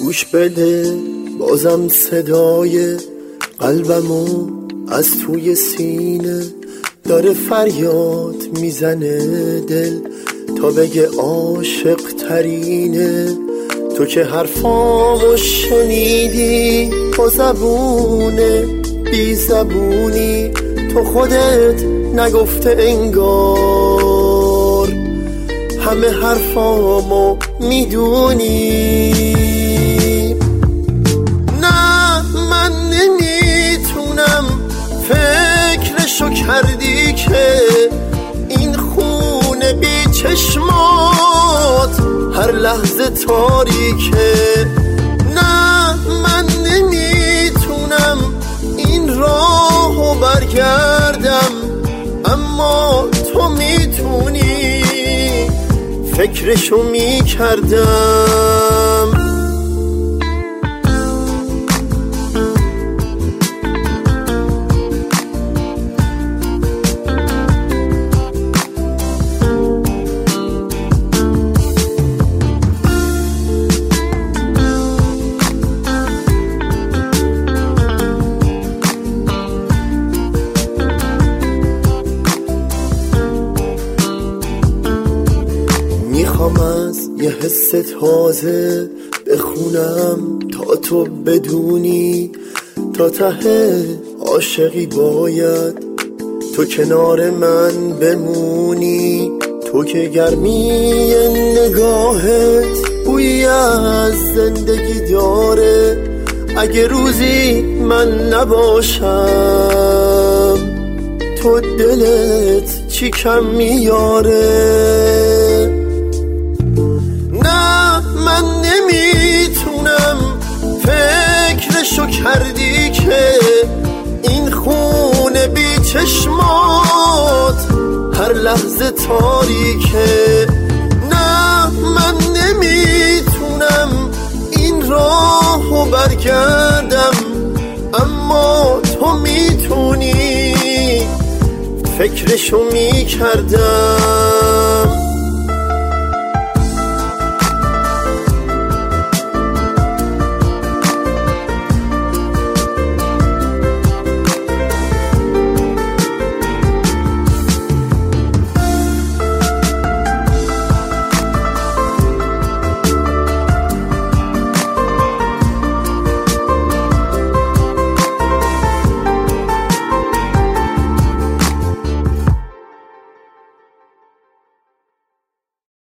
گوش بده بازم صدای قلبمو از توی سینه داره فریاد میزنه دل تا بگه عاشق ترینه. تو که حرفامو شنیدی با زبونه بی زبونی، تو خودت نگفته انگار همه حرفامو میدونی. نه من نمیتونم، فکرشو کردی که این خونه بی چشمات هر لحظه تاریکه. نه من نمیتونم این راهو برگردم، اما تو میتونی، فکرشو میکردم. میخوام از یه حس تازه بخونم تا تو بدونی، تا ته عاشقی باید تو کنار من بمونی. تو که گرمی نگاهت بویی از زندگی داره، اگه روزی من نباشم تو دلت چی کم میاره. من نمیتونم، فکرشو کردی که این خونه بی چشمات هر لحظه تاریکه. نه من نمیتونم این راهو برگردم، اما تو میتونی، فکرشو میکردم.